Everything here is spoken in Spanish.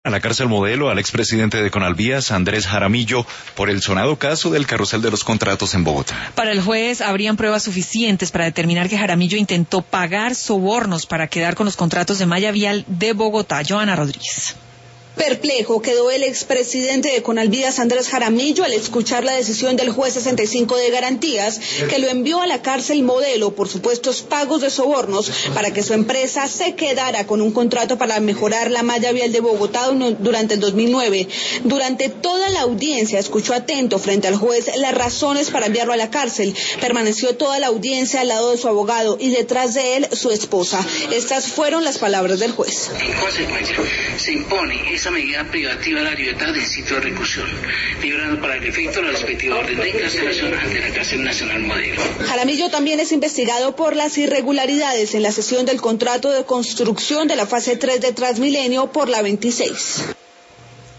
A la cárcel modelo al expresidente de Conalvías, Andrés Jaramillo, por el sonado caso del carrusel de los contratos en Bogotá. Para el juez, habrían pruebas suficientes para determinar que Jaramillo intentó pagar sobornos para quedar con los contratos de malla vial de Bogotá. Joana Rodríguez. Perplejo quedó el expresidente de Conalvías, Andrés Jaramillo, al escuchar la decisión del juez 65 de garantías, que lo envió a la cárcel modelo por supuestos pagos de sobornos para que su empresa se quedara con un contrato para mejorar la malla vial de Bogotá durante el 2009. Durante toda la audiencia escuchó atento frente al juez las razones para enviarlo a la cárcel. Permaneció toda la audiencia al lado de su abogado y detrás de él su esposa. Estas fueron las palabras del juez. En consecuencia, se impone esa medida privativa de la libertad del sitio de reclusión, librando para el efecto la respectiva orden de encarcelación ante la cárcel nacional modelo. Jaramillo también es investigado por las irregularidades en la cesión del contrato de construcción de la fase 3 de Transmilenio por la 26.